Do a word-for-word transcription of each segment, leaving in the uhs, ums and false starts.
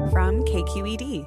from K Q E D.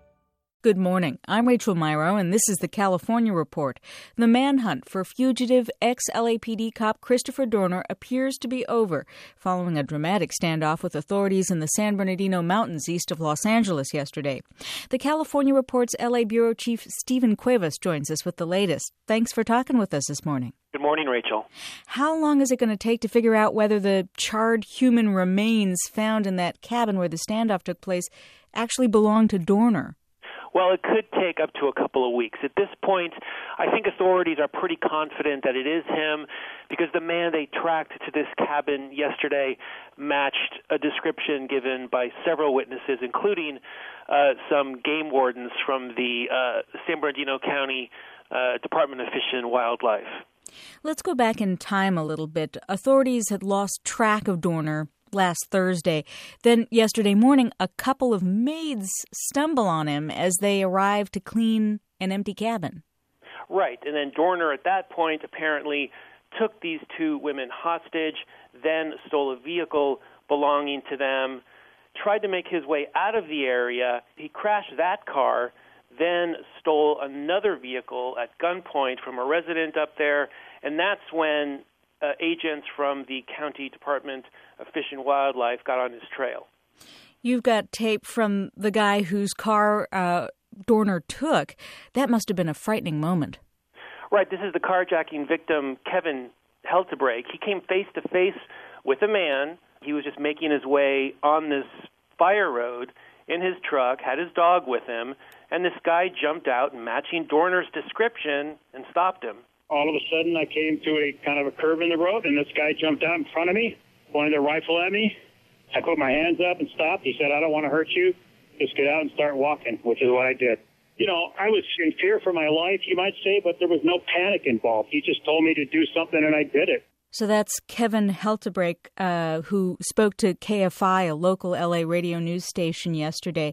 Good morning. I'm Rachel Myrow, and this is the California Report. The manhunt for fugitive ex-L A P D cop Christopher Dorner appears to be over, following a dramatic standoff with authorities in the San Bernardino Mountains east of Los Angeles yesterday. The California Report's L A Bureau Chief Stephen Cuevas joins us with the latest. Thanks for talking with us this morning. Good morning, Rachel. How long is it going to take to figure out whether the charred human remains found in that cabin where the standoff took place actually belong to Dorner? Well, it could take up to a couple of weeks. At this point, I think authorities are pretty confident that it is him because the man they tracked to this cabin yesterday matched a description given by several witnesses, including uh, some game wardens from the uh, San Bernardino County uh, Department of Fish and Wildlife. Let's go back in time a little bit. Authorities had lost track of Dorner last Thursday. Then yesterday morning, a couple of maids stumble on him as they arrive to clean an empty cabin. Right, and then Dorner at that point apparently took these two women hostage, then stole a vehicle belonging to them, tried to make his way out of the area. He crashed that car, then stole another vehicle at gunpoint from a resident up there, and that's when Uh, agents from the County Department of Fish and Wildlife got on his trail. You've got tape from the guy whose car uh, Dorner took. That must have been a frightening moment. Right. This is the carjacking victim, Kevin Heltebrake. He came face-to-face with a man. He was just making his way on this fire road in his truck, had his dog with him, and this guy jumped out, matching Dorner's description, and stopped him. All of a sudden, I came to a kind of a curve in the road, and this guy jumped out in front of me, pointed a rifle at me. I put my hands up and stopped. He said, "I don't want to hurt you. Just get out and start walking," which is what I did. You know, I was in fear for my life, you might say, but there was no panic involved. He just told me to do something, and I did it. So that's Kevin Heltebrake, uh, who spoke to K F I, a local L A radio news station, yesterday.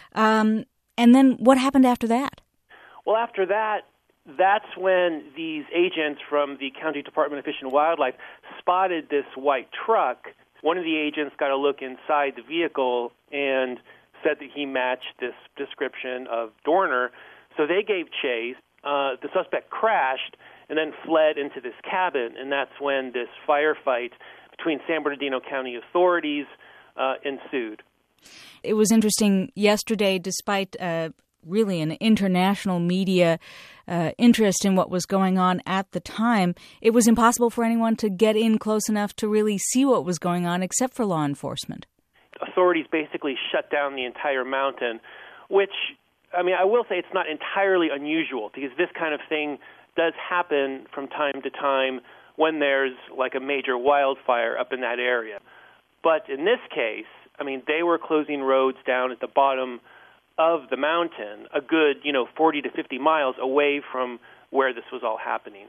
Um, and then what happened after that? Well, after that, that's when these agents from the County Department of Fish and Wildlife spotted this white truck. One of the agents got a look inside the vehicle and said that he matched this description of Dorner. So they gave chase. Uh, the suspect crashed and then fled into this cabin, and that's when this firefight between San Bernardino County authorities uh, ensued. It was interesting yesterday, despite uh, really an international media uh, interest in what was going on at the time, it was impossible for anyone to get in close enough to really see what was going on except for law enforcement. Authorities basically shut down the entire mountain, which, I mean, I will say it's not entirely unusual because this kind of thing does happen from time to time when there's like a major wildfire up in that area. But in this case, I mean, they were closing roads down at the bottom of the mountain, a good, you know, forty to fifty miles away from where this was all happening.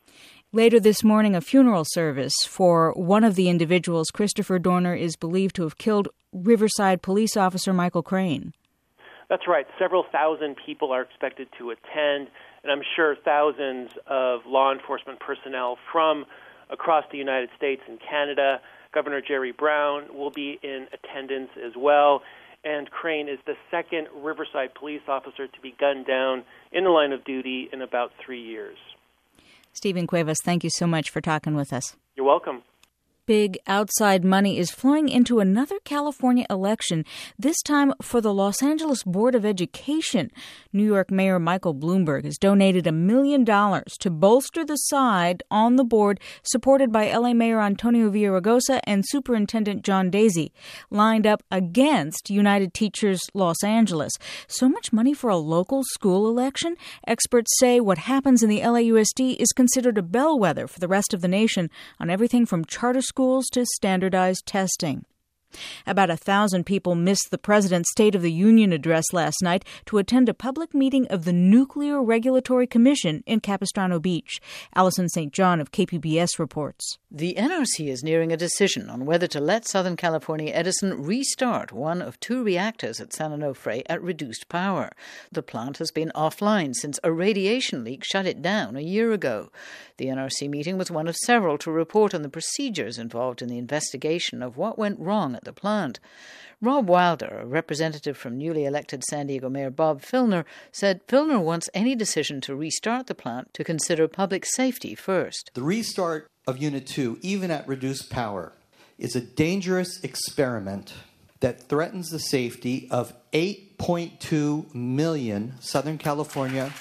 Later this morning, a funeral service for one of the individuals Christopher Dorner is believed to have killed, Riverside police officer Michael Crane. That's right. Several thousand people are expected to attend, and I'm sure thousands of law enforcement personnel from across the United States and Canada. Governor Jerry Brown will be in attendance as well. And Crane is the second Riverside police officer to be gunned down in the line of duty in about three years. Stephen Cuevas, thank you so much for talking with us. You're welcome. Big outside money is flowing into another California election, this time for the Los Angeles Board of Education. New York Mayor Michael Bloomberg has donated a million dollars to bolster the side on the board supported by L A Mayor Antonio Villaraigosa and Superintendent John Daisy, lined up against United Teachers Los Angeles. So much money for a local school election? Experts say what happens in the L A U S D is considered a bellwether for the rest of the nation on everything from charter schools to standardized testing. About a thousand people missed the president's State of the Union address last night to attend a public meeting of the Nuclear Regulatory Commission in Capistrano Beach. Allison Saint John of K P B S reports. The N R C is nearing a decision on whether to let Southern California Edison restart one of two reactors at San Onofre at reduced power. The plant has been offline since a radiation leak shut it down a year ago. The N R C meeting was one of several to report on the procedures involved in the investigation of what went wrong at at the plant. Rob Wilder, a representative from newly elected San Diego Mayor Bob Filner, said Filner wants any decision to restart the plant to consider public safety first. The restart of Unit two, even at reduced power, is a dangerous experiment that threatens the safety of eight point two million Southern California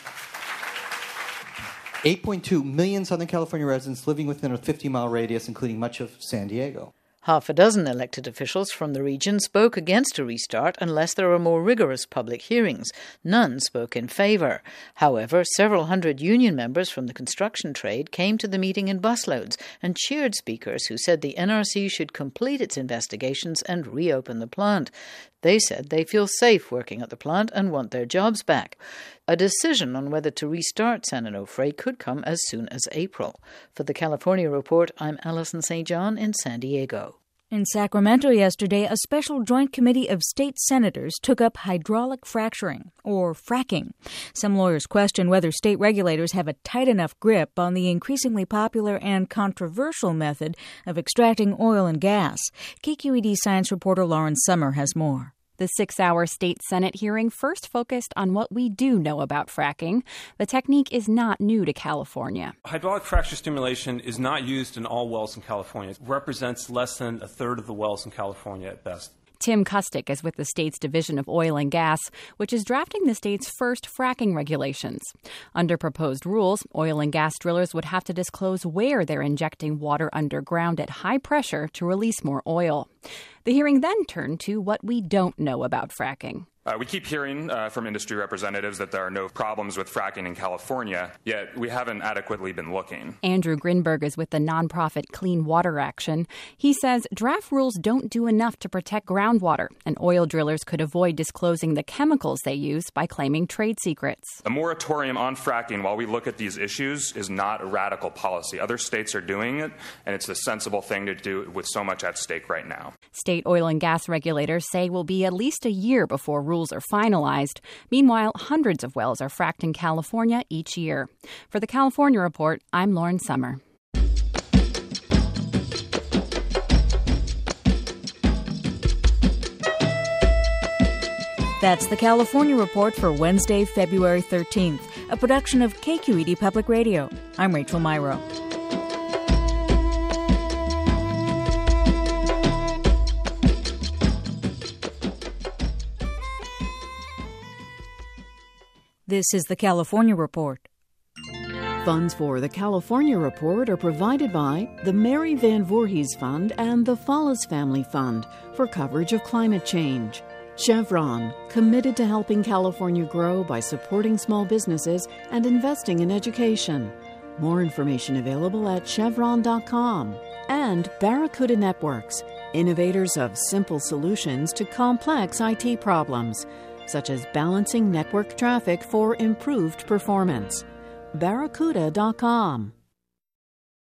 eight point two million Southern California residents living within a fifty-mile radius, including much of San Diego. Half a dozen elected officials from the region spoke against a restart unless there were more rigorous public hearings. None spoke in favour. However, several hundred union members from the construction trade came to the meeting in busloads and cheered speakers who said the N R C should complete its investigations and reopen the plant. They said they feel safe working at the plant and want their jobs back. A decision on whether to restart San Onofre could come as soon as April. For the California Report, I'm Alison Saint John in San Diego. In Sacramento yesterday, a special joint committee of state senators took up hydraulic fracturing, or fracking. Some lawyers question whether state regulators have a tight enough grip on the increasingly popular and controversial method of extracting oil and gas. K Q E D science reporter Lauren Sommer has more. The six-hour state Senate hearing first focused on what we do know about fracking. The technique is not new to California. Hydraulic fracture stimulation is not used in all wells in California. It represents less than a third of the wells in California at best. Tim Kustik is with the state's Division of Oil and Gas, which is drafting the state's first fracking regulations. Under proposed rules, oil and gas drillers would have to disclose where they're injecting water underground at high pressure to release more oil. The hearing then turned to what we don't know about fracking. Uh, we keep hearing uh, from industry representatives that there are no problems with fracking in California, yet we haven't adequately been looking. Andrew Grinberg is with the nonprofit Clean Water Action. He says draft rules don't do enough to protect groundwater, and oil drillers could avoid disclosing the chemicals they use by claiming trade secrets. A moratorium on fracking while we look at these issues is not a radical policy. Other states are doing it, and it's the sensible thing to do with so much at stake right now. State oil and gas regulators say it will be at least a year before rules are finalized. Meanwhile, hundreds of wells are fracked in California each year. For the California Report, I'm Lauren Sommer. That's the California Report for Wednesday, February thirteenth, a production of K Q E D Public Radio. I'm Rachel Myro. This is the California Report. Funds for the California Report are provided by the Mary Van Voorhees Fund and the Fallis Family Fund for coverage of climate change. Chevron, committed to helping California grow by supporting small businesses and investing in education. More information available at chevron dot com. And Barracuda Networks, innovators of simple solutions to complex I T problems, such as balancing network traffic for improved performance. barracuda dot com.